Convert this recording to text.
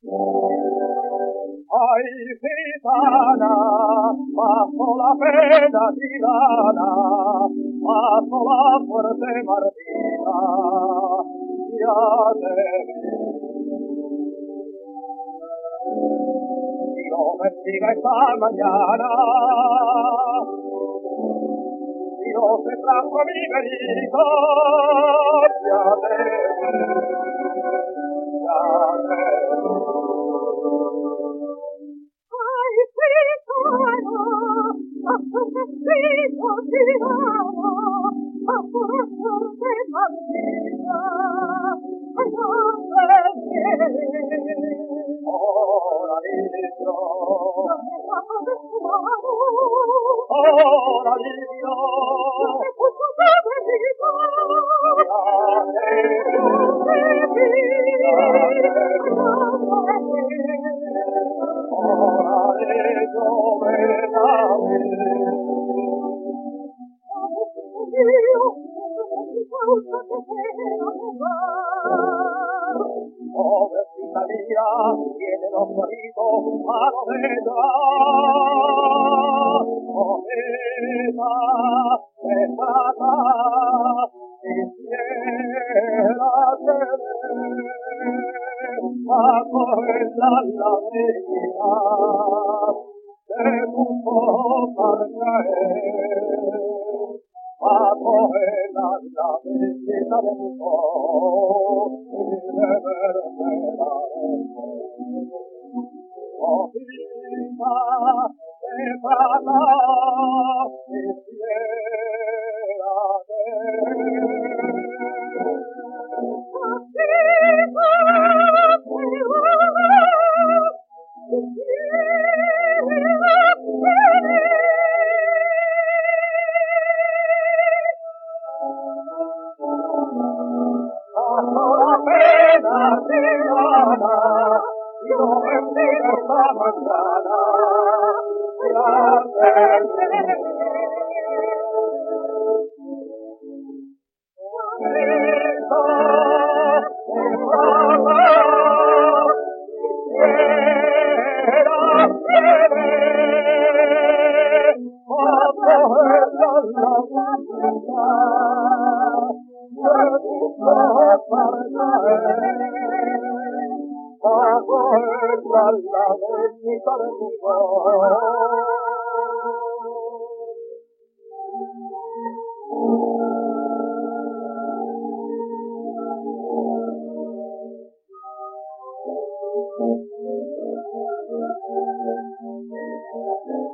Ay, gitana, paso la pena tirana, paso la fuerte martina, ya te vi. Y no me siga esta mañana, y no se trajo mi verito, ya te vi, ya te vi. Pobrecita mía, tiene los ojitos malos de llorar. Ojita de plata, quisiera tener a coger la lágrima de tus ojos al caer. A coger la lágrima de tus ojos y beberme la hojita de plata quisiera la pena tirana, yo me sigo esta mañana, ya te Thank you.